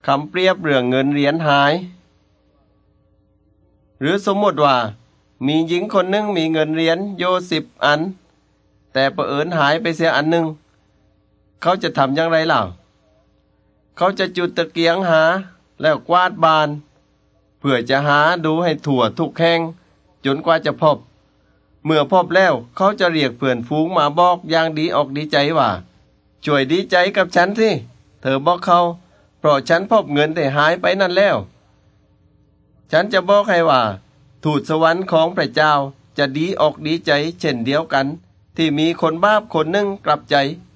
คำเปรียบเรื่องเงินเหรียญหาย หรือสมมติว่ามีหญิงคนหนึ่งมีเงินเหรียญโย10 อันแต่เผอิญหายไปเสียอันหนึ่งเขาจะทำอย่างไรล่ะเขาจะจุดตะเกียงหาแล้วกวาดบ้านเพื่อจะหาดูให้ทั่วทุกแห่งจนกว่าจะพบเมื่อพบแล้วเขาจะเรียกเพื่อนฝูงมาบอกอย่างดีอกดีใจว่าช่วยดีใจกับฉันสิเธอบอกเขาเพราะฉันพบเงินที่หายไปนั่นแล้วฉันจะบอกให้ว่าทูตสวรรค์ของพระเจ้าจะดีอกดีใจเช่นเดียวกันที่มีคนบาปคนหนึ่งกลับใจ